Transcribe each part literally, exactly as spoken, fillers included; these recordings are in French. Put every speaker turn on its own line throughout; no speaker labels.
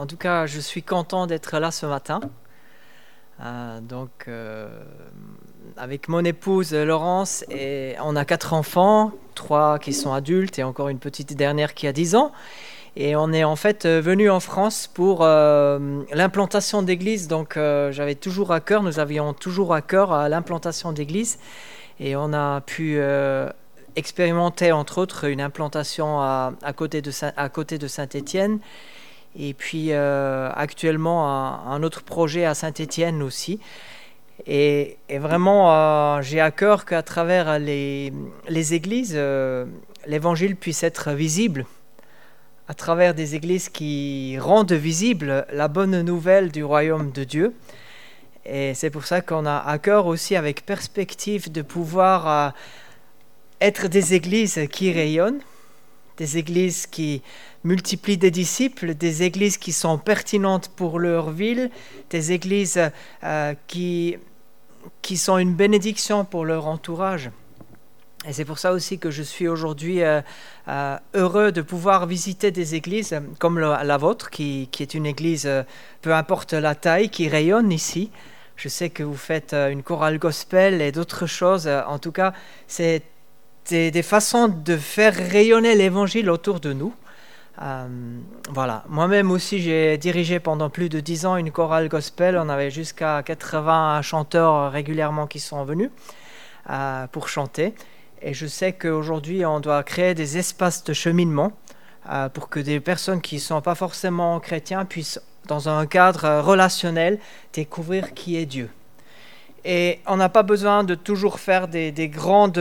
En tout cas, je suis content d'être là ce matin. Euh, donc, euh, avec mon épouse Laurence, et on a quatre enfants, trois qui sont adultes et encore une petite dernière qui a dix ans. Et on est en fait venu en France pour euh, l'implantation d'église. Donc, euh, j'avais toujours à cœur, nous avions toujours à cœur à l'implantation d'église. Et on a pu euh, expérimenter, entre autres, une implantation à, à côté de, Saint- à côté de Saint-Étienne. Et puis euh, actuellement un, un autre projet à Saint-Étienne aussi. Et, et vraiment, euh, j'ai à cœur qu'à travers les, les églises, euh, l'évangile puisse être visible, à travers des églises qui rendent visible la bonne nouvelle du royaume de Dieu. Et c'est pour ça qu'on a à cœur aussi, avec perspective, de pouvoir euh, être des églises qui rayonnent, des églises qui multiplient des disciples, des églises qui sont pertinentes pour leur ville, des églises euh, qui, qui sont une bénédiction pour leur entourage. Et c'est pour ça aussi que je suis aujourd'hui euh, euh, heureux de pouvoir visiter des églises comme la, la vôtre, qui, qui est une église, euh, peu importe la taille, qui rayonne ici. Je sais que vous faites euh, une chorale gospel et d'autres choses. En tout cas, c'est des, des façons de faire rayonner l'évangile autour de nous. Euh, voilà. Moi-même aussi, j'ai dirigé pendant plus de dix ans une chorale gospel. On avait jusqu'à quatre-vingts chanteurs régulièrement qui sont venus euh, pour chanter. Et je sais qu'aujourd'hui, on doit créer des espaces de cheminement euh, pour que des personnes qui ne sont pas forcément chrétiens puissent, dans un cadre relationnel, découvrir qui est Dieu. Et on n'a pas besoin de toujours faire des, des grandes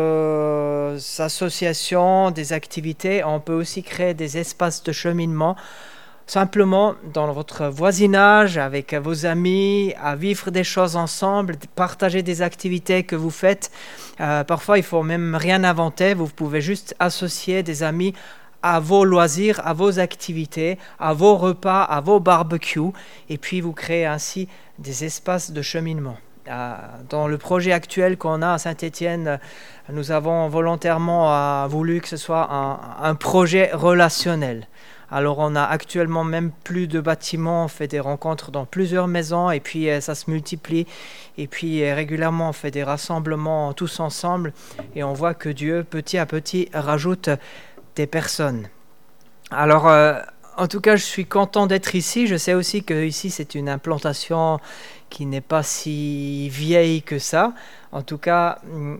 euh, associations, des activités. On peut aussi créer des espaces de cheminement, simplement dans votre voisinage, avec vos amis, à vivre des choses ensemble, partager des activités que vous faites. Euh, parfois, il ne faut même rien inventer. Vous pouvez juste associer des amis à vos loisirs, à vos activités, à vos repas, à vos barbecues. Et puis, vous créez ainsi des espaces de cheminement. Dans le projet actuel qu'on a à Saint-Étienne, nous avons volontairement voulu que ce soit un, un projet relationnel. Alors on a actuellement même plus de bâtiments, on fait des rencontres dans plusieurs maisons et puis ça se multiplie. Et puis régulièrement on fait des rassemblements tous ensemble et on voit que Dieu petit à petit rajoute des personnes. Alors euh, en tout cas je suis content d'être ici. Je sais aussi que ici c'est une implantation qui n'est pas si vieille que ça. En tout cas,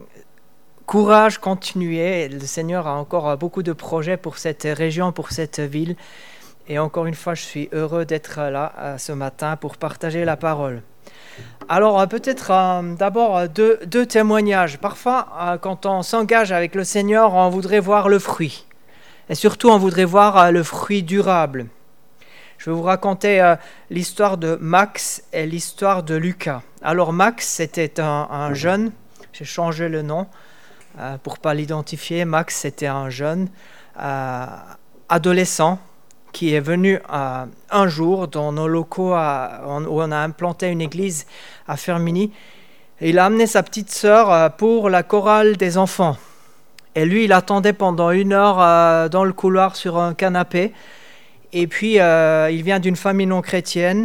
courage, continuez. Le Seigneur a encore beaucoup de projets pour cette région, pour cette ville. Et encore une fois, je suis heureux d'être là ce matin pour partager la parole. Alors, peut-être euh, d'abord deux, deux témoignages. Parfois, euh, quand on s'engage avec le Seigneur, on voudrait voir le fruit. Et surtout, on voudrait voir euh, le fruit durable. Je vais vous raconter euh, l'histoire de Max et l'histoire de Lucas. Alors Max, c'était un, un jeune, j'ai changé le nom euh, pour ne pas l'identifier. Max, c'était un jeune euh, adolescent qui est venu euh, un jour dans nos locaux à, où on a implanté une église à Fermini. Et il a amené sa petite sœur euh, pour la chorale des enfants. Et lui, il attendait pendant une heure euh, dans le couloir sur un canapé. Et puis, euh, il vient d'une famille non chrétienne.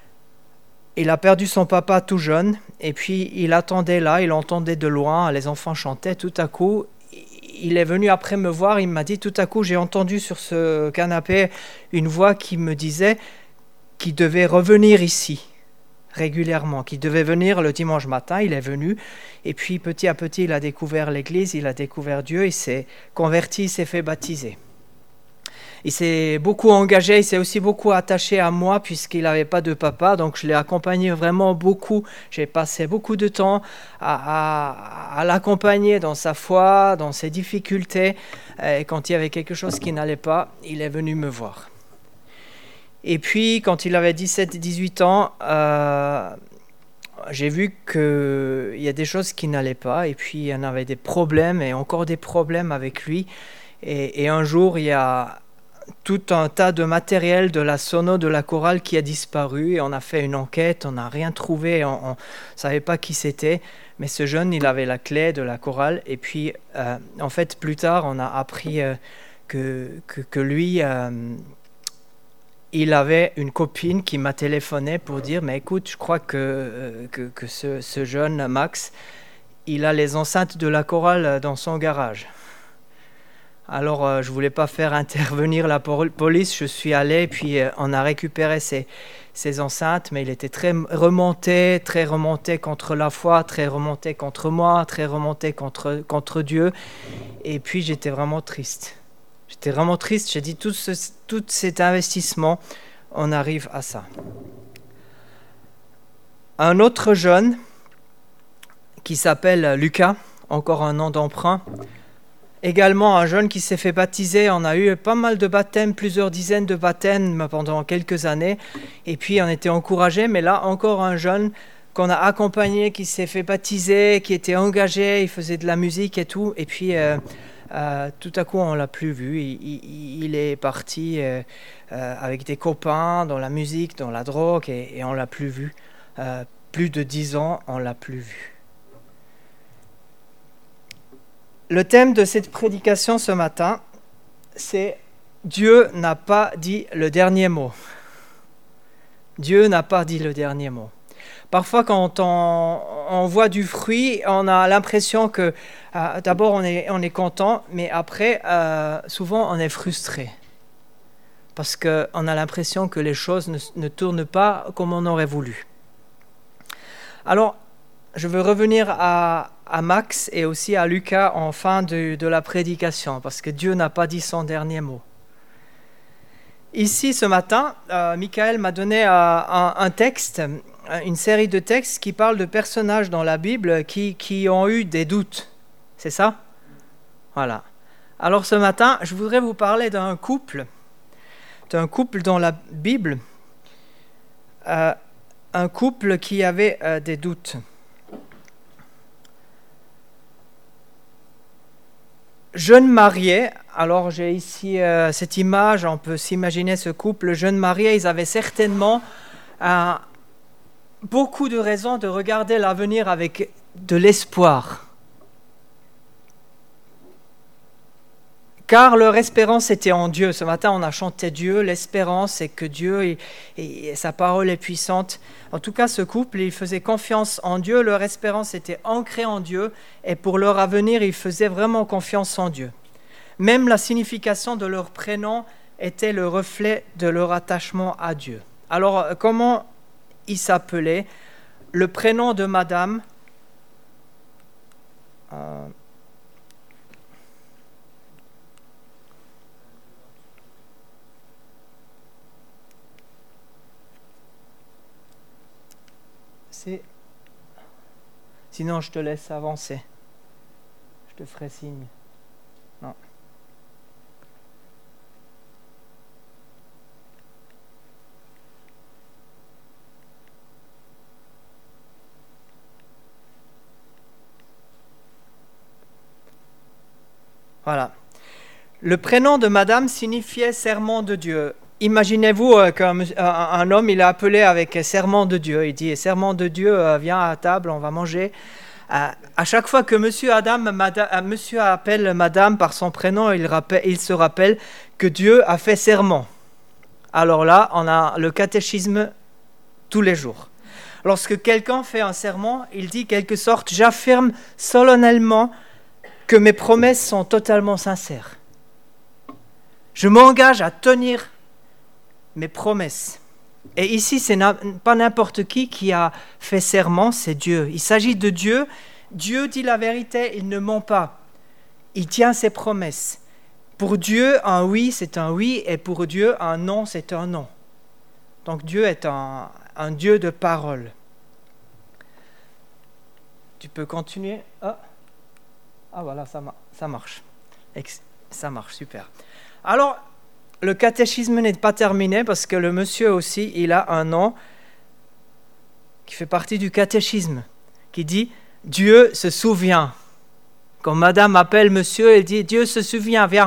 Il a perdu son papa tout jeune. Et puis, il attendait là, il entendait de loin, les enfants chantaient. Tout à coup, il est venu après me voir. Il m'a dit, tout à coup, j'ai entendu sur ce canapé une voix qui me disait qu'il devait revenir ici régulièrement, qu'il devait venir le dimanche matin. Il est venu. Et puis, petit à petit, il a découvert l'église, il a découvert Dieu. Il s'est converti, il s'est fait baptiser. Il s'est beaucoup engagé, il s'est aussi beaucoup attaché à moi puisqu'il n'avait pas de papa, donc je l'ai accompagné vraiment beaucoup. J'ai passé beaucoup de temps à, à, à l'accompagner dans sa foi, dans ses difficultés. Et quand il y avait quelque chose qui n'allait pas, il est venu me voir. Et puis, quand il avait dix-sept dix-huit ans, euh, j'ai vu qu'il y a des choses qui n'allaient pas. Et puis, il y en avait des problèmes et encore des problèmes avec lui. Et, et un jour, il y a tout un tas de matériel de la sono, de la chorale qui a disparu et on a fait une enquête, on n'a rien trouvé, on ne savait pas qui c'était, mais ce jeune, il avait la clé de la chorale et puis euh, en fait plus tard, on a appris euh, que, que, que lui, euh, il avait une copine qui m'a téléphoné pour dire « Mais écoute, je crois que, que, que ce, ce jeune Max, il a les enceintes de la chorale dans son garage. » Alors, euh, je ne voulais pas faire intervenir la police. Je suis allé, puis euh, on a récupéré ces, ces enceintes, mais il était très remonté, très remonté contre la foi, très remonté contre moi, très remonté contre, contre Dieu. Et puis, j'étais vraiment triste. J'étais vraiment triste. J'ai dit, tout, ce, tout cet investissement, on arrive à ça. Un autre jeune qui s'appelle Lucas, encore un nom d'emprunt, également un jeune qui s'est fait baptiser. On a eu pas mal de baptêmes, plusieurs dizaines de baptêmes pendant quelques années. Et puis on était encouragés, mais là encore un jeune qu'on a accompagné, qui s'est fait baptiser, qui était engagé, il faisait de la musique et tout. Et puis euh, euh, tout à coup on l'a plus vu. Il, il, il est parti euh, euh, avec des copains dans la musique, dans la drogue, et, et on l'a plus vu. Euh, plus de dix ans, on l'a plus vu. Le thème de cette prédication ce matin, c'est « Dieu n'a pas dit le dernier mot ». Dieu n'a pas dit le dernier mot. Parfois, quand on, on voit du fruit, on a l'impression que euh, d'abord on est, on est content, mais après, euh, souvent on est frustré. Parce qu'on a l'impression que les choses ne, ne tournent pas comme on aurait voulu. Alors, je veux revenir à, à Max et aussi à Lucas en fin de, de la prédication, parce que Dieu n'a pas dit son dernier mot. Ici, ce matin, euh, Michael m'a donné euh, un, un texte, une série de textes qui parlent de personnages dans la Bible qui, qui ont eu des doutes. C'est ça ? Voilà. Alors ce matin, je voudrais vous parler d'un couple, d'un couple dans la Bible, euh, un couple qui avait euh, des doutes. Jeune marié, alors j'ai ici euh, cette image, on peut s'imaginer ce couple jeune marié, ils avaient certainement euh, beaucoup de raisons de regarder l'avenir avec de l'espoir. Car leur espérance était en Dieu. Ce matin, on a chanté Dieu, l'espérance, c'est que Dieu, et, et sa parole est puissante. En tout cas, ce couple, ils faisaient confiance en Dieu, leur espérance était ancrée en Dieu, et pour leur avenir, ils faisaient vraiment confiance en Dieu. Même la signification de leur prénom était le reflet de leur attachement à Dieu. Alors, comment ils s'appelaient ? Le prénom de Madame... Euh, C'est... Sinon, je te laisse avancer. Je te ferai signe. Non. Voilà. Le prénom de Madame signifiait serment de Dieu. Imaginez-vous euh, qu'un un, un homme, il est appelé avec serment de Dieu. Il dit, serment de Dieu, euh, viens à table, on va manger. Euh, à chaque fois que monsieur Adam, madame, euh, monsieur appelle Madame par son prénom, il, rappelle, il se rappelle que Dieu a fait serment. Alors là, on a le catéchisme tous les jours. Lorsque quelqu'un fait un serment, il dit quelque sorte, j'affirme solennellement que mes promesses sont totalement sincères. Je m'engage à tenir mes promesses. Et ici, ce n'est pas n'importe qui qui a fait serment, c'est Dieu. Il s'agit de Dieu. Dieu dit la vérité, il ne ment pas. Il tient ses promesses. Pour Dieu, un oui, c'est un oui, et pour Dieu, un non, c'est un non. Donc Dieu est un, un Dieu de parole. Tu peux continuer. Ah, ah voilà, ça, ça marche. Ça marche, super. Alors, le catéchisme n'est pas terminé parce que le monsieur aussi, il a un nom qui fait partie du catéchisme, qui dit « Dieu se souvient ». Quand madame appelle monsieur, elle dit « Dieu se souvient, viens ».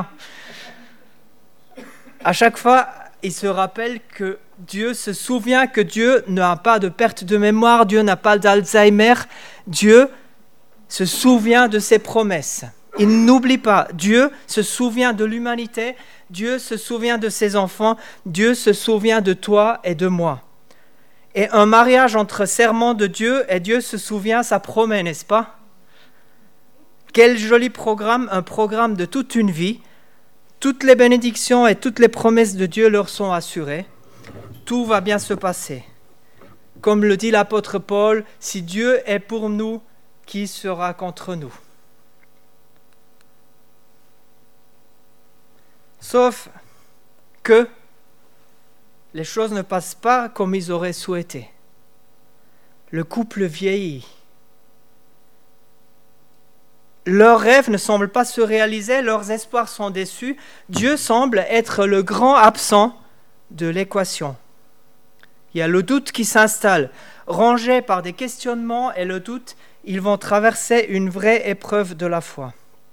À chaque fois, il se rappelle que Dieu se souvient que Dieu n'a pas de perte de mémoire, Dieu n'a pas d'Alzheimer, Dieu se souvient de ses promesses. Il n'oublie pas. Dieu se souvient de l'humanité. Dieu se souvient de ses enfants. Dieu se souvient de toi et de moi. Et un mariage entre serment de Dieu et Dieu se souvient, ça promet, n'est-ce pas? Quel joli programme, un programme de toute une vie. Toutes les bénédictions et toutes les promesses de Dieu leur sont assurées. Tout va bien se passer. Comme le dit l'apôtre Paul, si Dieu est pour nous, qui sera contre nous? Sauf que les choses ne passent pas comme ils auraient souhaité. Le couple vieillit. Leurs rêves ne semblent pas se réaliser, leurs espoirs sont déçus. Dieu semble être le grand absent de l'équation. Il y a le doute qui s'installe. Rangés par des questionnements et le doute, ils vont traverser une vraie épreuve de la foi.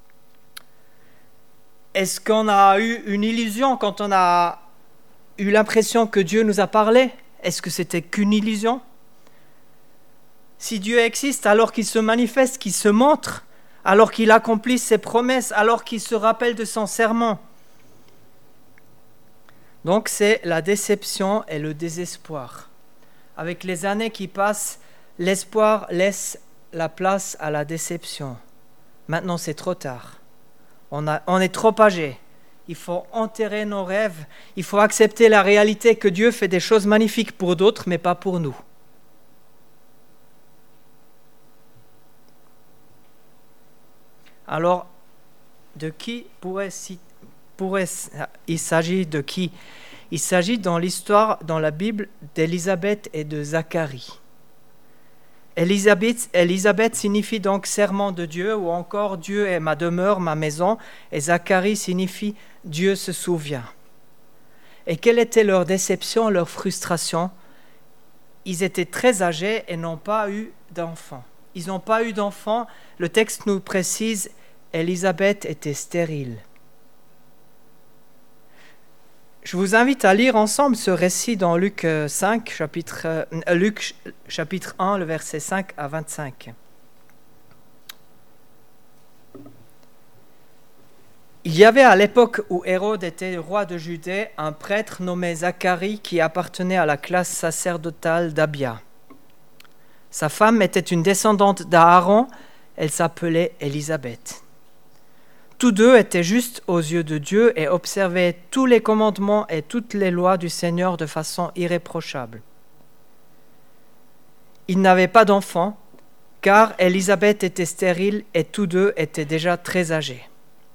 Est-ce qu'on a eu une illusion quand on a eu l'impression que Dieu nous a parlé? Est-ce que c'était qu'une illusion? Si Dieu existe, alors qu'il se manifeste, qu'il se montre, alors qu'il accomplit ses promesses, alors qu'il se rappelle de son serment. Donc c'est la déception et le désespoir. Avec les années qui passent, l'espoir laisse la place à la déception. Maintenant c'est trop tard. On, a, on est trop âgé. Il faut enterrer nos rêves. Il faut accepter la réalité que Dieu fait des choses magnifiques pour d'autres, mais pas pour nous. Alors, de qui pourrait, pourrait il s'agit de qui? Il s'agit dans l'histoire, dans la Bible, d'Élisabeth et de Zacharie. Élisabeth, Élisabeth signifie donc serment de Dieu, ou encore Dieu est ma demeure, ma maison, et Zacharie signifie Dieu se souvient. Et quelle était leur déception, leur frustration? Ils étaient très âgés et n'ont pas eu d'enfants. Ils n'ont pas eu d'enfants. Le texte nous précise, Élisabeth était stérile. Je vous invite à lire ensemble ce récit dans Luc cinq, chapitre, euh, Luc chapitre un, le verset cinq à vingt-cinq. Il y avait à l'époque où Hérode était roi de Judée un prêtre nommé Zacharie qui appartenait à la classe sacerdotale d'Abia. Sa femme était une descendante d'Aaron, elle s'appelait Élisabeth. Tous deux étaient justes aux yeux de Dieu et observaient tous les commandements et toutes les lois du Seigneur de façon irréprochable. Ils n'avaient pas d'enfants, car Élisabeth était stérile et tous deux étaient déjà très âgés.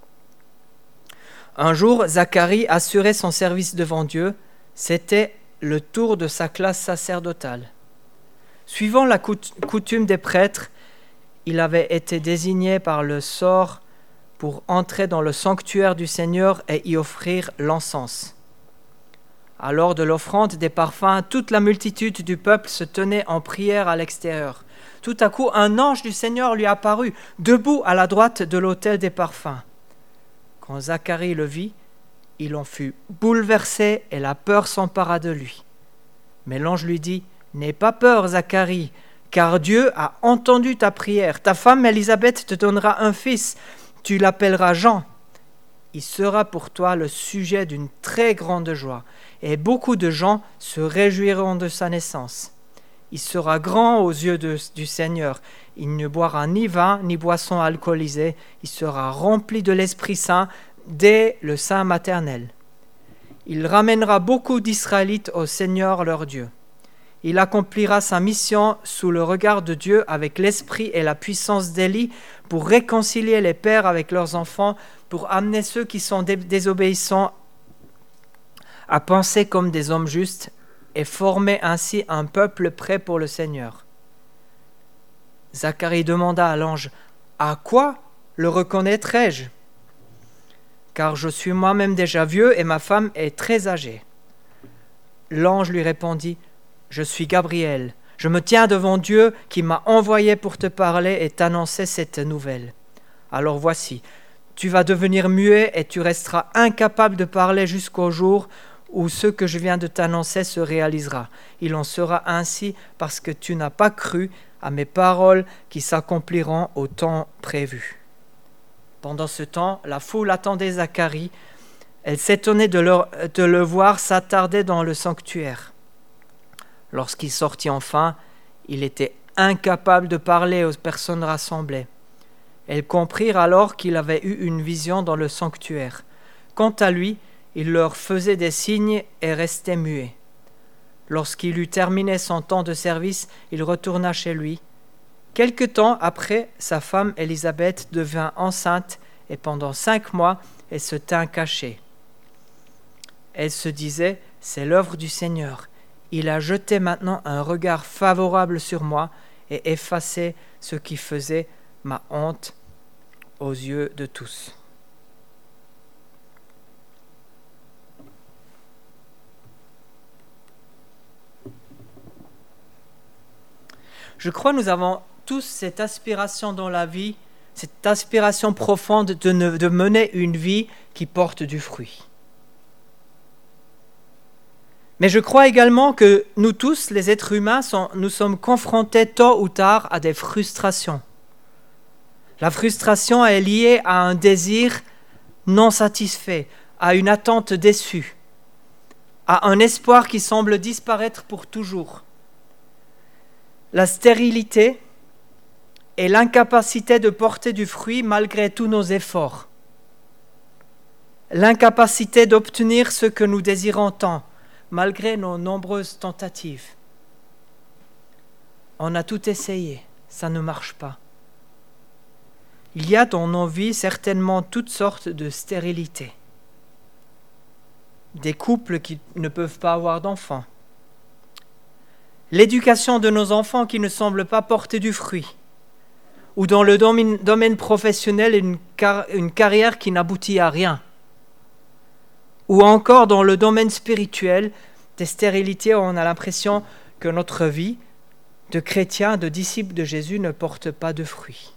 Un jour, Zacharie assurait son service devant Dieu. C'était le tour de sa classe sacerdotale. Suivant la coutume des prêtres, il avait été désigné par le sort pour entrer dans le sanctuaire du Seigneur et y offrir l'encens. À l'heure de l'offrande des parfums, toute la multitude du peuple se tenait en prière à l'extérieur. Tout à coup, un ange du Seigneur lui apparut, debout à la droite de l'autel des parfums. Quand Zacharie le vit, il en fut bouleversé et la peur s'empara de lui. Mais l'ange lui dit, « N'aie pas peur, Zacharie, car Dieu a entendu ta prière. Ta femme Élisabeth te donnera un fils. Tu l'appelleras Jean. Il sera pour toi le sujet d'une très grande joie, et beaucoup de gens se réjouiront de sa naissance. Il sera grand aux yeux de, du Seigneur. Il ne boira ni vin, ni boisson alcoolisée. Il sera rempli de l'Esprit Saint dès le sein maternel. Il ramènera beaucoup d'Israélites au Seigneur leur Dieu. Il accomplira sa mission sous le regard de Dieu avec l'esprit et la puissance d'Élie pour réconcilier les pères avec leurs enfants, pour amener ceux qui sont dé- désobéissants à penser comme des hommes justes et former ainsi un peuple prêt pour le Seigneur. » Zacharie demanda à l'ange, « À quoi le reconnaîtrai-je ? Car je suis moi-même déjà vieux et ma femme est très âgée. » L'ange lui répondit, « Je suis Gabriel, je me tiens devant Dieu qui m'a envoyé pour te parler et t'annoncer cette nouvelle. Alors voici, tu vas devenir muet et tu resteras incapable de parler jusqu'au jour où ce que je viens de t'annoncer se réalisera. Il en sera ainsi parce que tu n'as pas cru à mes paroles qui s'accompliront au temps prévu. » Pendant ce temps, la foule attendait Zacharie. Elle s'étonnait de le, de le voir s'attarder dans le sanctuaire. Lorsqu'il sortit enfin, il était incapable de parler aux personnes rassemblées. Elles comprirent alors qu'il avait eu une vision dans le sanctuaire. Quant à lui, il leur faisait des signes et restait muet. Lorsqu'il eut terminé son temps de service, il retourna chez lui. Quelque temps après, sa femme Élisabeth devint enceinte et pendant cinq mois, elle se tint cachée. Elle se disait, « C'est l'œuvre du Seigneur. Il a jeté maintenant un regard favorable sur moi et effacé ce qui faisait ma honte aux yeux de tous. » Je crois que nous avons tous cette aspiration dans la vie, cette aspiration profonde de, ne, de mener une vie qui porte du fruit. Mais je crois également que nous tous, les êtres humains, sont, nous sommes confrontés tôt ou tard à des frustrations. La frustration est liée à un désir non satisfait, à une attente déçue, à un espoir qui semble disparaître pour toujours. La stérilité et l'incapacité de porter du fruit malgré tous nos efforts. L'incapacité d'obtenir ce que nous désirons tant, malgré nos nombreuses tentatives. On a tout essayé, ça ne marche pas. Il y a dans nos vies certainement toutes sortes de stérilités. Des couples qui ne peuvent pas avoir d'enfants. L'éducation de nos enfants qui ne semble pas porter du fruit. Ou dans le domaine, domaine professionnel, une, car, une carrière qui n'aboutit à rien. Ou encore dans le domaine spirituel, des stérilités où on a l'impression que notre vie de chrétien, de disciple de Jésus ne porte pas de fruits.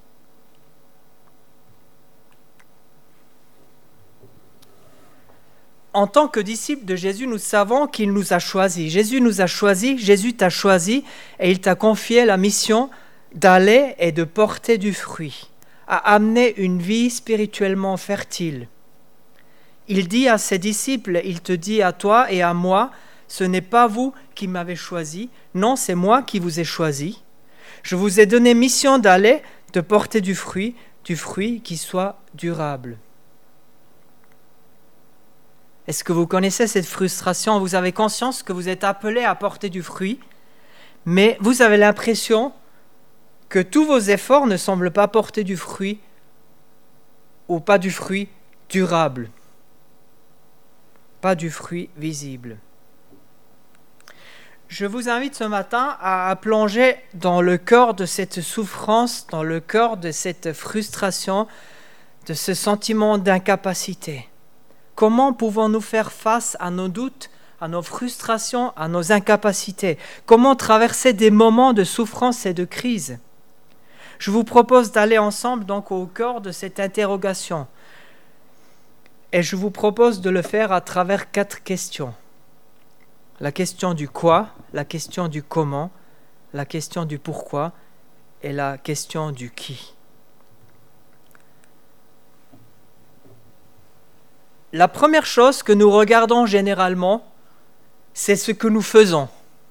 En tant que disciples de Jésus, nous savons qu'il nous a choisis. Jésus nous a choisis, Jésus t'a choisi et il t'a confié la mission d'aller et de porter du fruit, à amener une vie spirituellement fertile. Il dit à ses disciples, il te dit à toi et à moi, ce n'est pas vous qui m'avez choisi, non, c'est moi qui vous ai choisi. Je vous ai donné mission d'aller, de porter du fruit, du fruit qui soit durable. Est-ce que vous connaissez cette frustration? Vous avez conscience que vous êtes appelé à porter du fruit, mais vous avez l'impression que tous vos efforts ne semblent pas porter du fruit ou pas du fruit durable, pas du fruit visible. Je vous invite ce matin à plonger dans le cœur de cette souffrance, dans le cœur de cette frustration, de ce sentiment d'incapacité. Comment pouvons-nous faire face à nos doutes, à nos frustrations, à nos incapacités? Comment traverser des moments de souffrance et de crise? Je vous propose d'aller ensemble donc au cœur de cette interrogation. Et je vous propose de le faire à travers quatre questions. La question du quoi, la question du comment, la question du pourquoi et la question du qui. La première chose que nous regardons généralement, c'est ce que nous faisons.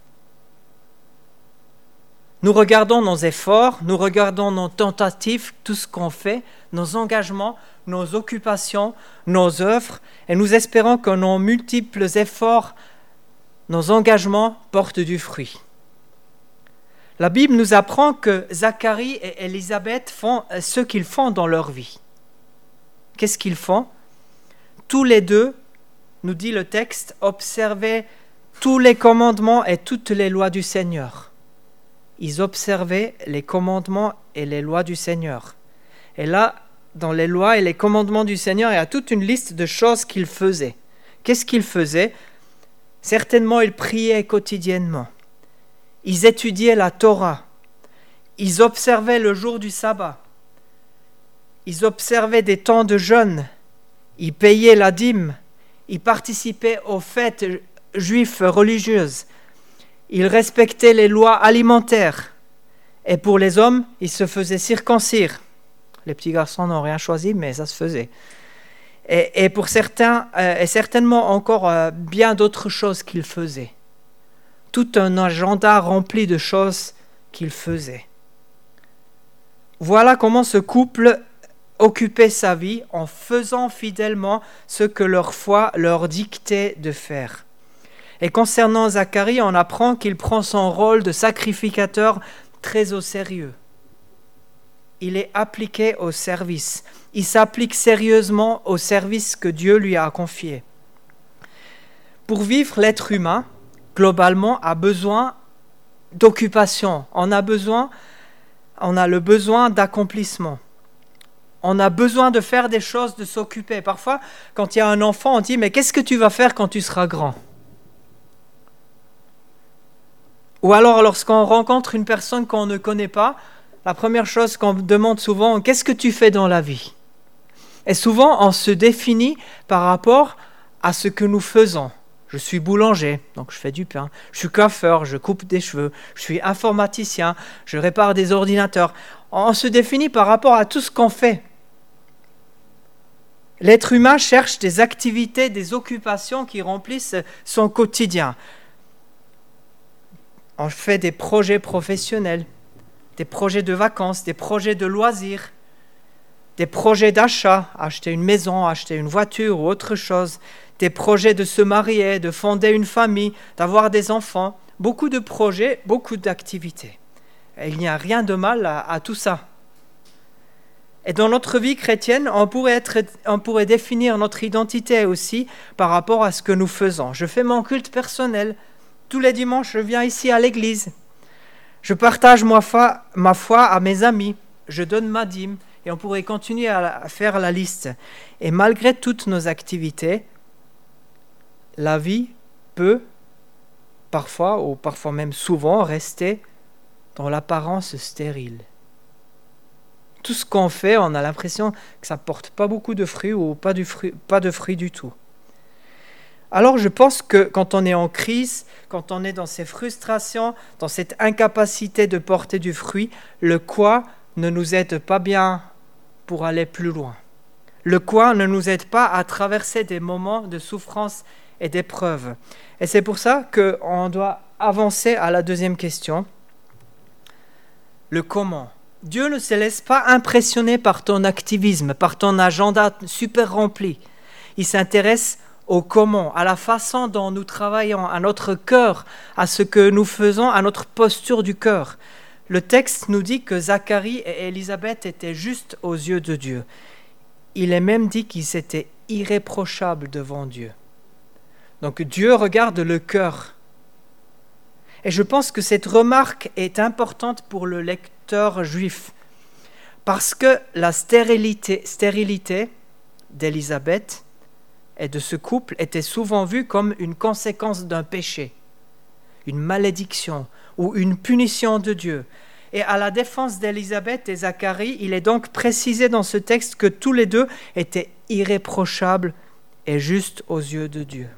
Nous regardons nos efforts, nous regardons nos tentatives, tout ce qu'on fait, nos engagements, nos occupations, nos œuvres, et nous espérons que nos multiples efforts, nos engagements portent du fruit. La Bible nous apprend que Zacharie et Élisabeth font ce qu'ils font dans leur vie. Qu'est-ce qu'ils font? Tous les deux, nous dit le texte, observaient tous les commandements et toutes les lois du Seigneur. Ils observaient les commandements et les lois du Seigneur. Et là, dans les lois et les commandements du Seigneur, il y a toute une liste de choses qu'ils faisaient. Qu'est-ce qu'ils faisaient? Certainement, ils priaient quotidiennement. Ils étudiaient la Torah. Ils observaient le jour du sabbat. Ils observaient des temps de jeûne. Ils payaient la dîme. Ils participaient aux fêtes juives religieuses. Ils respectaient les lois alimentaires. Et pour les hommes, ils se faisaient circoncire. Les petits garçons n'ont rien choisi, mais ça se faisait. Et, et pour certains, euh, et certainement encore euh, bien d'autres choses qu'ils faisaient. Tout un agenda rempli de choses qu'ils faisaient. Voilà comment ce couple occupait sa vie en faisant fidèlement ce que leur foi leur dictait de faire. Et concernant Zacharie, on apprend qu'il prend son rôle de sacrificateur très au sérieux. Il est appliqué au service. Il s'applique sérieusement au service que Dieu lui a confié. Pour vivre, l'être humain, globalement, a besoin d'occupation. On a besoin, on a le besoin d'accomplissement. On a besoin de faire des choses, de s'occuper. Parfois, quand il y a un enfant, on dit « Mais qu'est-ce que tu vas faire quand tu seras grand ?» Ou alors, lorsqu'on rencontre une personne qu'on ne connaît pas, la première chose qu'on demande souvent, qu'est-ce que tu fais dans la vie ? Et souvent, on se définit par rapport à ce que nous faisons. Je suis boulanger, donc je fais du pain. Je suis coiffeur, je coupe des cheveux. Je suis informaticien, je répare des ordinateurs. On se définit par rapport à tout ce qu'on fait. L'être humain cherche des activités, des occupations qui remplissent son quotidien. On fait des projets professionnels, des projets de vacances, des projets de loisirs, des projets d'achat, acheter une maison, acheter une voiture ou autre chose, des projets de se marier, de fonder une famille, d'avoir des enfants, beaucoup de projets, beaucoup d'activités. Et il n'y a rien de mal à, à tout ça. Et dans notre vie chrétienne, on pourrait, être, on pourrait définir notre identité aussi par rapport à ce que nous faisons. Je fais mon culte personnel. Tous les dimanches, je viens ici à l'église. Je partage ma foi, ma foi à mes amis. Je donne ma dîme. Et on pourrait continuer à faire la liste. Et malgré toutes nos activités, la vie peut parfois, ou parfois même souvent, rester dans l'apparence stérile. Tout ce qu'on fait, on a l'impression que ça ne porte pas beaucoup de fruits ou pas, du fruit, pas de fruits du tout. Alors je pense que quand on est en crise, quand on est dans ces frustrations, dans cette incapacité de porter du fruit, le quoi ne nous aide pas bien pour aller plus loin. Le quoi ne nous aide pas à traverser des moments de souffrance et d'épreuve. Et c'est pour ça qu'on doit avancer à la deuxième question. Le comment. Dieu ne se laisse pas impressionner par ton activisme, par ton agenda super rempli. Il s'intéresse au comment, à la façon dont nous travaillons, à notre cœur, à ce que nous faisons, à notre posture du cœur. Le texte nous dit que Zacharie et Élisabeth étaient justes aux yeux de Dieu. Il est même dit qu'ils étaient irréprochables devant Dieu. Donc Dieu regarde le cœur. Et je pense que cette remarque est importante pour le lecteur juif, parce que la stérilité, stérilité d'Élisabeth et de ce couple était souvent vue comme une conséquence d'un péché, une malédiction ou une punition de Dieu. Et à la défense d'Élisabeth et Zacharie, il est donc précisé dans ce texte que tous les deux étaient irréprochables et justes aux yeux de Dieu.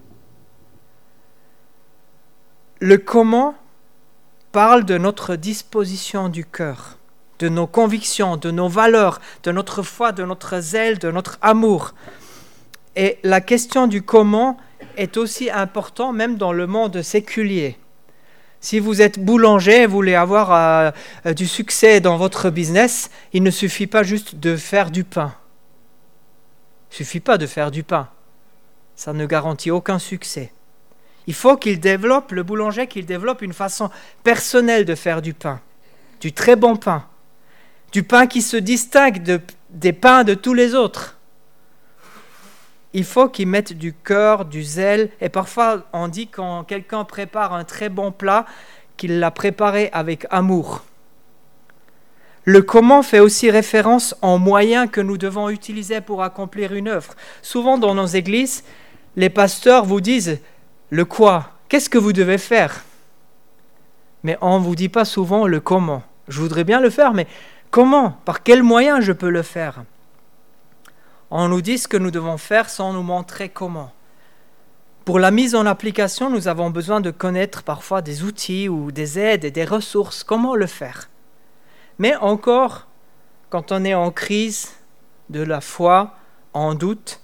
Le comment parle de notre disposition du cœur, de nos convictions, de nos valeurs, de notre foi, de notre zèle, de notre amour. Et la question du comment est aussi importante même dans le monde séculier. Si vous êtes boulanger et vous voulez avoir euh, du succès dans votre business, il ne suffit pas juste de faire du pain. Il ne suffit pas de faire du pain. Ça ne garantit aucun succès. Il faut qu'il développe, le boulanger, qu'il développe une façon personnelle de faire du pain, du très bon pain, du pain qui se distingue de, des pains de tous les autres. Il faut qu'il mette du cœur, du zèle, et parfois on dit quand quelqu'un prépare un très bon plat, qu'il l'a préparé avec amour. Le comment fait aussi référence aux moyens que nous devons utiliser pour accomplir une œuvre. Souvent dans nos églises, les pasteurs vous disent le quoi, qu'est-ce que vous devez faire ? Mais on ne vous dit pas souvent le comment. Je voudrais bien le faire, mais comment ? Par quels moyens je peux le faire ? On nous dit ce que nous devons faire sans nous montrer comment. Pour la mise en application, nous avons besoin de connaître parfois des outils ou des aides et des ressources. Comment le faire ? Mais encore, quand on est en crise de la foi, en doute,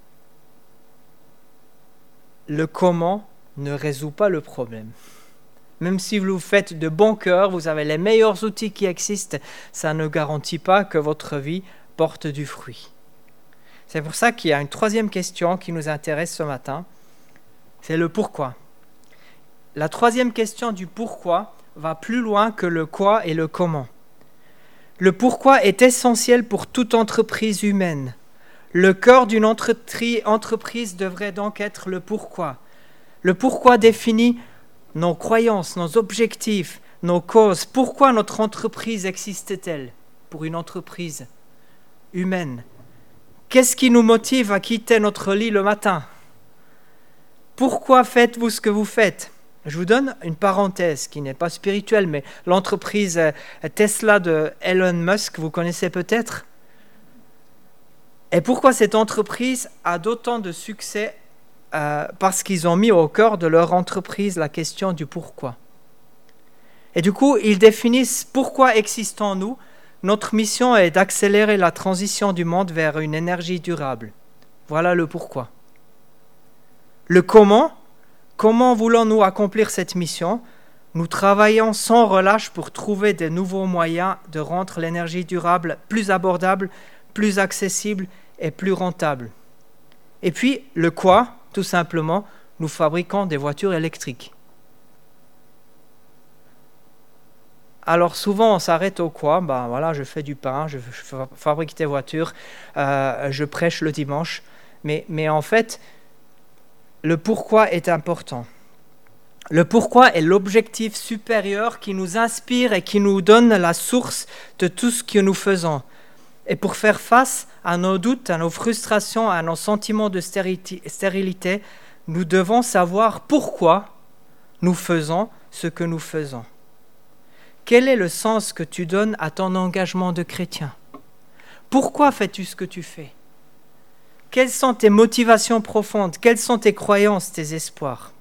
le comment ne résout pas le problème. Même si vous le faites de bon cœur, vous avez les meilleurs outils qui existent, ça ne garantit pas que votre vie porte du fruit. C'est pour ça qu'il y a une troisième question qui nous intéresse ce matin, c'est le pourquoi. La troisième question du pourquoi va plus loin que le quoi et le comment. Le pourquoi est essentiel pour toute entreprise humaine. Le cœur d'une entreprise devrait donc être le pourquoi. Le pourquoi définit nos croyances, nos objectifs, nos causes. Pourquoi notre entreprise existe-t-elle pour une entreprise humaine? Qu'est-ce qui nous motive à quitter notre lit le matin? Pourquoi faites-vous ce que vous faites? Je vous donne une parenthèse qui n'est pas spirituelle, mais l'entreprise Tesla de Elon Musk, vous connaissez peut-être. Et pourquoi cette entreprise a d'autant de succès? Euh, parce qu'ils ont mis au cœur de leur entreprise la question du pourquoi. Et du coup, ils définissent pourquoi existons-nous. Notre mission est d'accélérer la transition du monde vers une énergie durable. Voilà le pourquoi. Le comment, comment voulons-nous accomplir cette mission? Nous travaillons sans relâche pour trouver de nouveaux moyens de rendre l'énergie durable plus abordable, plus accessible et plus rentable. Et puis, le quoi? Tout simplement, nous fabriquons des voitures électriques. Alors souvent, on s'arrête au quoi? Ben voilà, je fais du pain, je, je fabrique des voitures, euh, je prêche le dimanche. Mais, mais en fait, le pourquoi est important. Le pourquoi est l'objectif supérieur qui nous inspire et qui nous donne la source de tout ce que nous faisons. Et pour faire face à nos doutes, à nos frustrations, à nos sentiments de stérilité, nous devons savoir pourquoi nous faisons ce que nous faisons. Quel est le sens que tu donnes à ton engagement de chrétien? Pourquoi fais-tu ce que tu fais? Quelles sont tes motivations profondes? Quelles sont tes croyances, tes espoirs?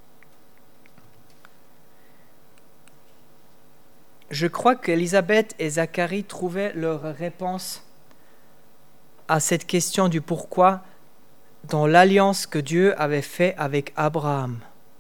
Je crois qu'Élisabeth et Zacharie trouvaient leur réponse à cette question du pourquoi dans l'alliance que Dieu avait faite avec Abraham.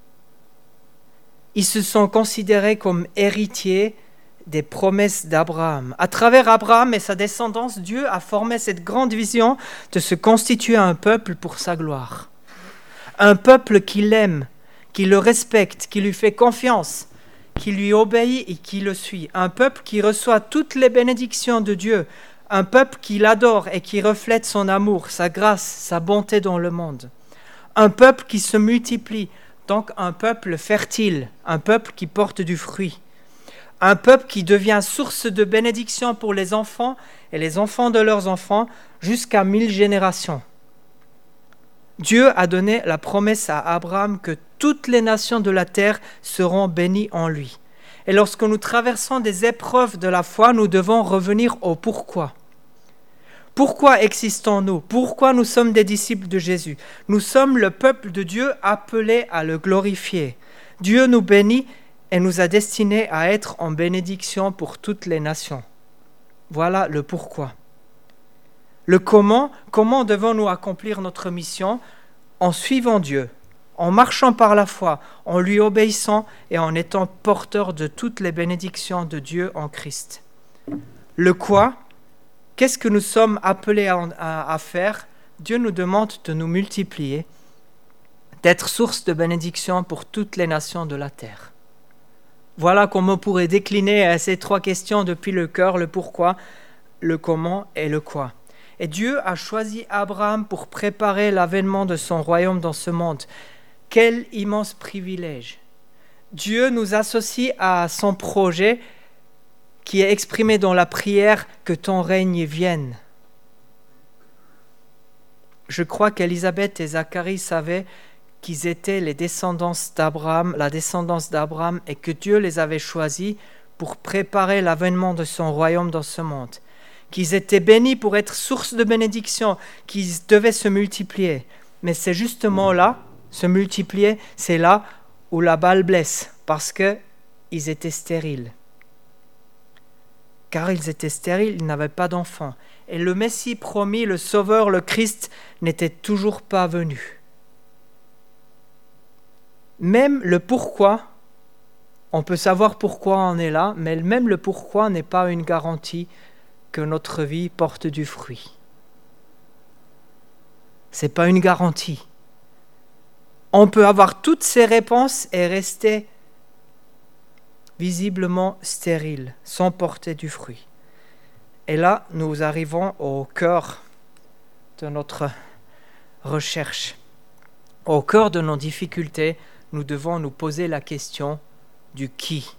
Ils se sont considérés comme héritiers des promesses d'Abraham. À travers Abraham et sa descendance, Dieu a formé cette grande vision de se constituer un peuple pour sa gloire. Un peuple qui l'aime, qui le respecte, qui lui fait confiance, qui lui obéit et qui le suit. Un peuple qui reçoit toutes les bénédictions de Dieu. Un peuple qui l'adore et qui reflète son amour, sa grâce, sa bonté dans le monde. Un peuple qui se multiplie, donc un peuple fertile, un peuple qui porte du fruit. Un peuple qui devient source de bénédiction pour les enfants et les enfants de leurs enfants jusqu'à mille générations. Dieu a donné la promesse à Abraham que toutes les nations de la terre seront bénies en lui. Et lorsque nous traversons des épreuves de la foi, nous devons revenir au pourquoi. Pourquoi existons-nous? Pourquoi nous sommes des disciples de Jésus? Nous sommes le peuple de Dieu appelé à le glorifier. Dieu nous bénit et nous a destinés à être en bénédiction pour toutes les nations. Voilà le pourquoi. Le comment, comment devons-nous accomplir notre mission? En suivant Dieu, en marchant par la foi, en lui obéissant et en étant porteurs de toutes les bénédictions de Dieu en Christ. Le quoi? Qu'est-ce que nous sommes appelés à, à, à faire? Dieu nous demande de nous multiplier, d'être source de bénédiction pour toutes les nations de la terre. Voilà comment on pourrait décliner ces trois questions depuis le cœur, le pourquoi, le comment et le quoi. Et Dieu a choisi Abraham pour préparer l'avènement de son royaume dans ce monde. Quel immense privilège! Dieu nous associe à son projet qui est exprimé dans la prière « Que ton règne vienne ». Je crois qu'Élisabeth et Zacharie savaient qu'ils étaient les descendants d'Abraham, la descendance d'Abraham, et que Dieu les avait choisis pour préparer l'avènement de son royaume dans ce monde. Qu'ils étaient bénis pour être source de bénédiction, qu'ils devaient se multiplier. Mais c'est justement là, se multiplier, c'est là où la balle blesse, parce qu'ils étaient stériles. car ils étaient stériles, ils n'avaient pas d'enfants. Et le Messie promis, le Sauveur, le Christ, n'était toujours pas venu. Même le pourquoi, on peut savoir pourquoi on est là, mais même le pourquoi n'est pas une garantie que notre vie porte du fruit. Ce n'est pas une garantie. On peut avoir toutes ces réponses et rester visiblement stérile, sans porter du fruit. Et là, nous arrivons au cœur de notre recherche. Au cœur de nos difficultés, nous devons nous poser la question du qui.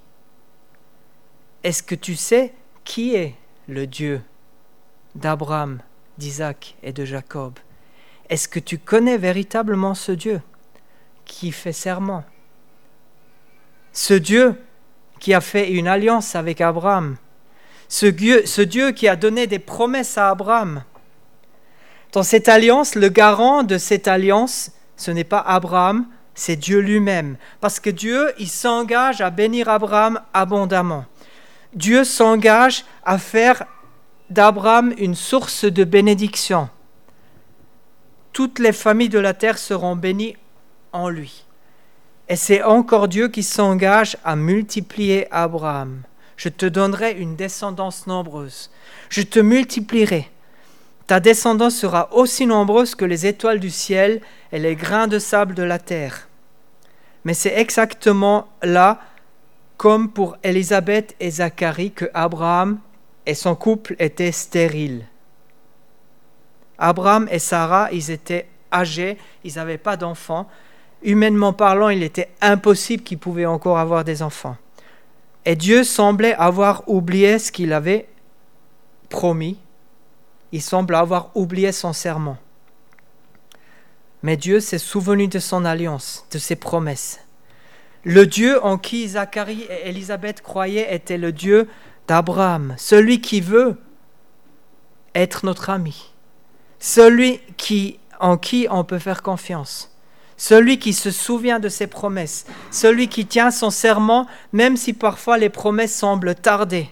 Est-ce que tu sais qui est le Dieu d'Abraham, d'Isaac et de Jacob? Est-ce que tu connais véritablement ce Dieu qui fait serment? Ce Dieu qui a fait une alliance avec Abraham, ce Dieu, ce Dieu qui a donné des promesses à Abraham. Dans cette alliance, le garant de cette alliance, ce n'est pas Abraham, c'est Dieu lui-même. Parce que Dieu, il s'engage à bénir Abraham abondamment. Dieu s'engage à faire d'Abraham une source de bénédiction. Toutes les familles de la terre seront bénies en lui. Et c'est encore Dieu qui s'engage à multiplier Abraham. Je te donnerai une descendance nombreuse. Je te multiplierai. Ta descendance sera aussi nombreuse que les étoiles du ciel et les grains de sable de la terre. Mais c'est exactement là, comme pour Élisabeth et Zacharie, que Abraham et son couple étaient stériles. Abraham et Sarah, ils étaient âgés, ils n'avaient pas d'enfants. Humainement parlant, il était impossible qu'ils pouvaient encore avoir des enfants. Et Dieu semblait avoir oublié ce qu'il avait promis. Il semble avoir oublié son serment. Mais Dieu s'est souvenu de son alliance, de ses promesses. Le Dieu en qui Zacharie et Élisabeth croyaient était le Dieu d'Abraham, celui qui veut être notre ami, celui qui, en qui on peut faire confiance. Celui qui se souvient de ses promesses, celui qui tient son serment, même si parfois les promesses semblent tarder.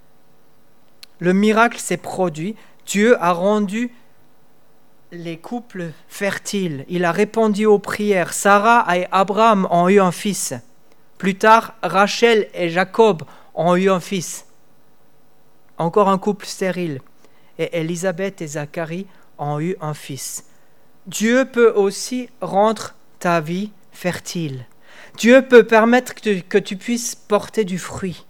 Le miracle s'est produit. Dieu a rendu les couples fertiles. Il a répondu aux prières. Sarah et Abraham ont eu un fils. Plus tard, Rachel et Jacob ont eu un fils. Encore un couple stérile. Et Élisabeth et Zacharie ont eu un fils. Dieu peut aussi rendre ta vie fertile. Dieu peut permettre que tu, que tu puisses porter du fruit.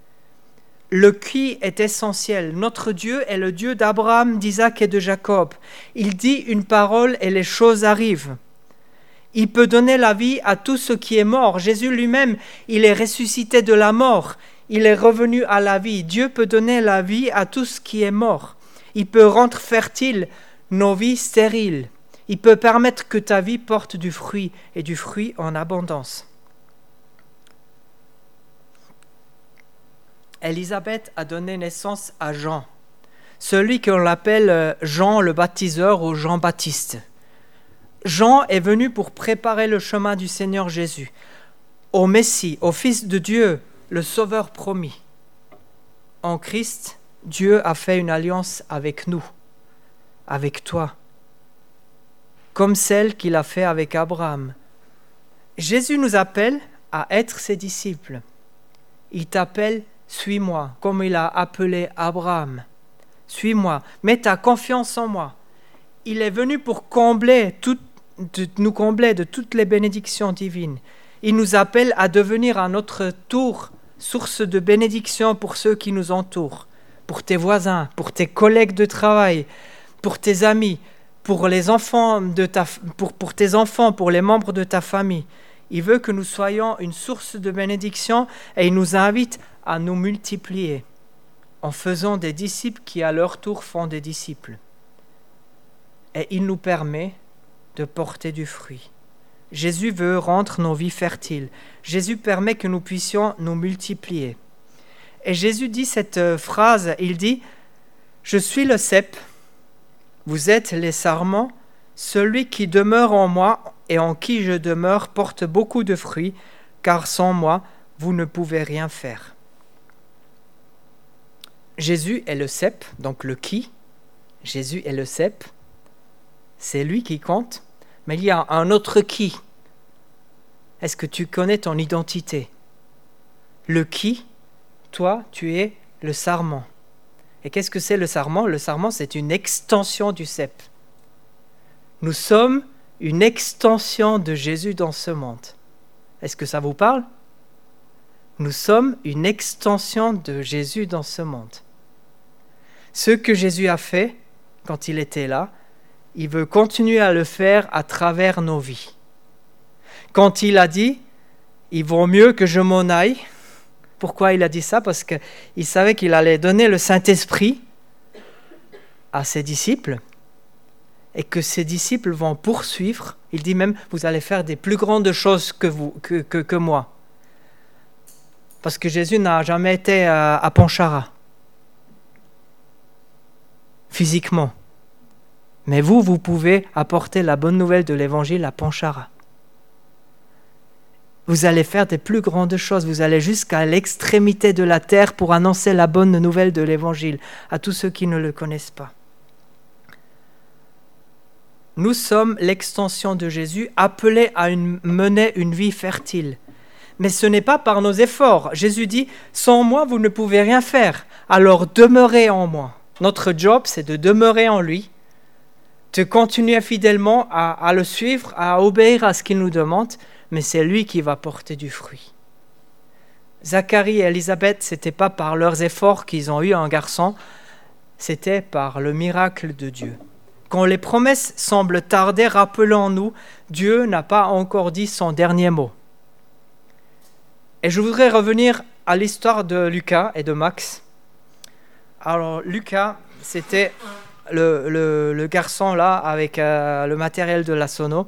Le qui est essentiel. Notre Dieu est le Dieu d'Abraham, d'Isaac et de Jacob. Il dit une parole et les choses arrivent. Il peut donner la vie à tout ce qui est mort. Jésus lui-même, il est ressuscité de la mort. Il est revenu à la vie. Dieu peut donner la vie à tout ce qui est mort. Il peut rendre fertile nos vies stériles. Il peut permettre que ta vie porte du fruit et du fruit en abondance. Élisabeth a donné naissance à Jean, celui qu'on appelle Jean le baptiseur ou Jean-Baptiste. Jean est venu pour préparer le chemin du Seigneur Jésus, au Messie, au Fils de Dieu, le Sauveur promis. En Christ, Dieu a fait une alliance avec nous, avec toi, comme celle qu'il a fait avec Abraham. Jésus nous appelle à être ses disciples. Il t'appelle « Suis-moi », comme il a appelé Abraham. « Suis-moi, mets ta confiance en moi ». Il est venu pour combler tout, de, nous combler de toutes les bénédictions divines. Il nous appelle à devenir à notre tour source de bénédiction pour ceux qui nous entourent, pour tes voisins, pour tes collègues de travail, pour tes amis, pour les enfants de ta, pour, pour tes enfants, pour les membres de ta famille. Il veut que nous soyons une source de bénédiction et il nous invite à nous multiplier en faisant des disciples qui à leur tour font des disciples. Et il nous permet de porter du fruit. Jésus veut rendre nos vies fertiles. Jésus permet que nous puissions nous multiplier. Et Jésus dit cette phrase, il dit « Je suis le cep, vous êtes les sarments, celui qui demeure en moi et en qui je demeure porte beaucoup de fruits, car sans moi, vous ne pouvez rien faire. » Jésus est le cep, donc le qui. Jésus est le cep. C'est lui qui compte. Mais il y a un autre qui. Est-ce que tu connais ton identité? Le qui, toi, tu es le sarment. Et qu'est-ce que c'est le sarment? Le sarment, c'est une extension du cep. Nous sommes une extension de Jésus dans ce monde. Est-ce que ça vous parle? Nous sommes une extension de Jésus dans ce monde. Ce que Jésus a fait quand il était là, il veut continuer à le faire à travers nos vies. Quand il a dit « il vaut mieux que je m'en aille », pourquoi il a dit ça? Parce qu'il savait qu'il allait donner le Saint-Esprit à ses disciples et que ses disciples vont poursuivre. Il dit même « vous allez faire des plus grandes choses que, vous, que, que, que moi ». Parce que Jésus n'a jamais été à, à Pontcharra, physiquement. Mais vous, vous pouvez apporter la bonne nouvelle de l'Évangile à Pontcharra. Vous allez faire des plus grandes choses. Vous allez jusqu'à l'extrémité de la terre pour annoncer la bonne nouvelle de l'Évangile à tous ceux qui ne le connaissent pas. Nous sommes l'extension de Jésus, appelés à une, mener une vie fertile. Mais ce n'est pas par nos efforts. Jésus dit « Sans moi, vous ne pouvez rien faire. Alors demeurez en moi. » Notre job, c'est de demeurer en lui, de continuer fidèlement à, à le suivre, à obéir à ce qu'il nous demande, mais c'est lui qui va porter du fruit. Zacharie et Élisabeth, ce n'était pas par leurs efforts qu'ils ont eu un garçon, c'était par le miracle de Dieu. Quand les promesses semblent tarder, rappelons-nous, Dieu n'a pas encore dit son dernier mot. Et je voudrais revenir à l'histoire de Lucas et de Max. Alors Lucas, c'était le, le, le garçon là avec euh, le matériel de la sono.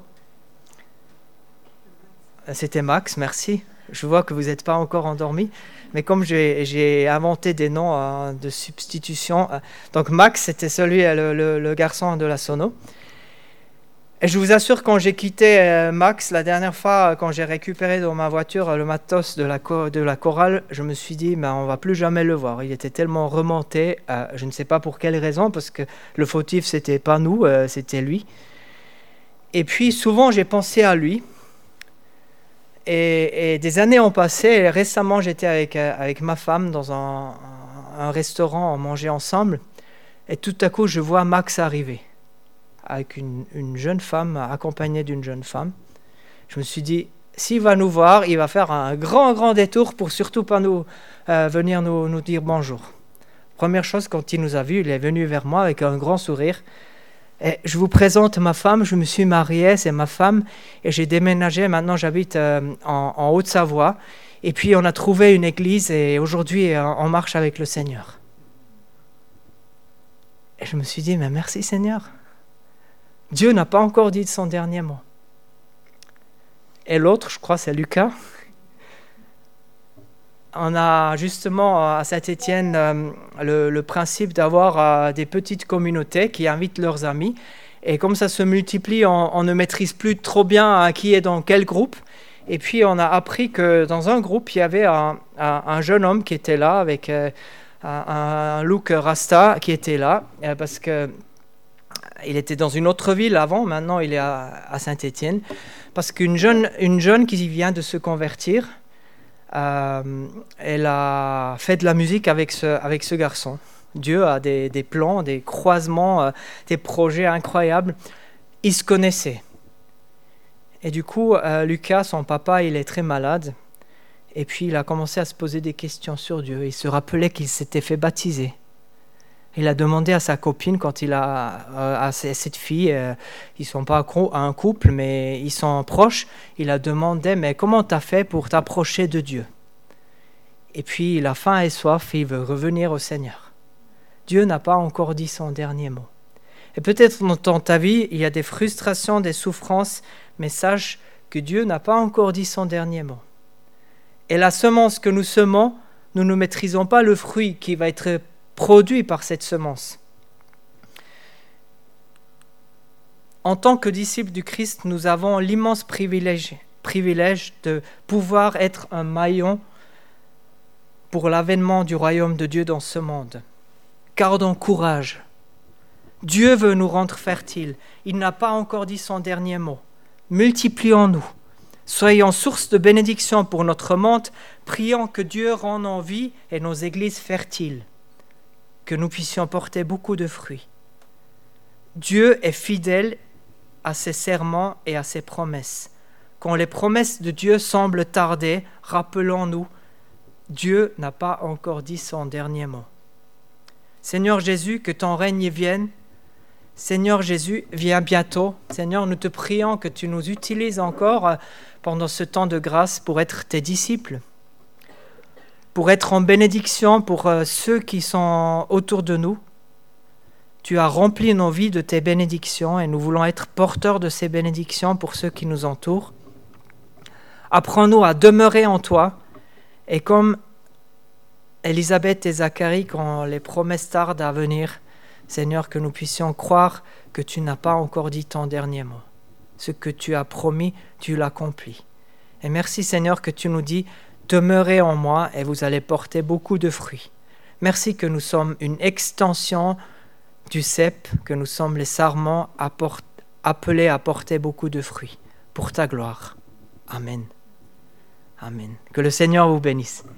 C'était Max, merci. Je vois que vous n'êtes pas encore endormi. Mais comme j'ai, j'ai inventé des noms euh, de substitution, euh, donc Max, c'était celui, le, le, le garçon de la sono. Et je vous assure, quand j'ai quitté euh, Max, la dernière fois, quand j'ai récupéré dans ma voiture le matos de la, co- de la chorale, je me suis dit, ben, on ne va plus jamais le voir. Il était tellement remonté, euh, je ne sais pas pour quelle raison, parce que le fautif, ce n'était pas nous, euh, c'était lui. Et puis, souvent, j'ai pensé à lui. Et, et des années ont passé, et récemment, j'étais avec, euh, avec ma femme dans un, un restaurant, on mangeait ensemble, et tout à coup, je vois Max arriver, avec une, une jeune femme, accompagnée d'une jeune femme. Je me suis dit, s'il va nous voir, il va faire un grand, grand détour pour surtout pas nous, euh, venir nous, nous dire bonjour. Première chose, quand il nous a vus, il est venu vers moi avec un grand sourire. Et je vous présente ma femme, je me suis marié, c'est ma femme, et j'ai déménagé, maintenant j'habite euh, en, en Haute-Savoie. Et puis on a trouvé une église, et aujourd'hui on marche avec le Seigneur. Et je me suis dit, mais merci Seigneur. Dieu n'a pas encore dit son dernier mot. Et l'autre, je crois, c'est Lucas. On a justement à Saint-Étienne euh, le, le principe d'avoir euh, des petites communautés qui invitent leurs amis. Et comme ça se multiplie, on, on ne maîtrise plus trop bien hein, qui est dans quel groupe. Et puis on a appris que dans un groupe, il y avait un, un, un jeune homme qui était là, avec euh, un, un look rasta qui était là, euh, parce que il était dans une autre ville avant, maintenant il est à, à Saint-Étienne, parce qu'une jeune, une jeune qui vient de se convertir, euh, elle a fait de la musique avec ce, avec ce garçon. Dieu a des, des plans, des croisements, euh, des projets incroyables. Ils se connaissaient. Et du coup, euh, Lucas, son papa, il est très malade. Et puis il a commencé à se poser des questions sur Dieu. Il se rappelait qu'il s'était fait baptiser. Il a demandé à sa copine, quand il a euh, à cette fille, euh, ils ne sont pas un couple, mais ils sont proches, il a demandé, mais comment tu as fait pour t'approcher de Dieu? Et puis il a faim et soif et il veut revenir au Seigneur. Dieu n'a pas encore dit son dernier mot. Et peut-être dans ta vie, il y a des frustrations, des souffrances, mais sache que Dieu n'a pas encore dit son dernier mot. Et la semence que nous semons, nous ne maîtrisons pas le fruit qui va être produit par cette semence. En tant que disciples du Christ, nous avons l'immense privilège, privilège de pouvoir être un maillon pour l'avènement du royaume de Dieu dans ce monde. Gardons courage. Dieu veut nous rendre fertiles. Il n'a pas encore dit son dernier mot. Multiplions-nous. Soyons source de bénédiction pour notre monde. Prions que Dieu rende nos vies et nos églises fertiles. Que nous puissions porter beaucoup de fruits. Dieu est fidèle à ses serments et à ses promesses. Quand les promesses de Dieu semblent tarder, rappelons-nous, Dieu n'a pas encore dit son dernier mot. Seigneur Jésus, que ton règne vienne. Seigneur Jésus, viens bientôt. Seigneur, nous te prions que tu nous utilises encore pendant ce temps de grâce pour être tes disciples, pour être en bénédiction pour ceux qui sont autour de nous. Tu as rempli nos vies de tes bénédictions et nous voulons être porteurs de ces bénédictions pour ceux qui nous entourent. Apprends-nous à demeurer en toi et comme Élisabeth et Zacharie, quand les promesses tardent à venir, Seigneur, que nous puissions croire que tu n'as pas encore dit ton dernier mot. Ce que tu as promis, tu l'accomplis. Et merci Seigneur que tu nous dis, demeurez en moi et vous allez porter beaucoup de fruits. Merci que nous sommes une extension du cep, que nous sommes les sarments appelés à porter beaucoup de fruits pour ta gloire. Amen. Amen. Que le Seigneur vous bénisse.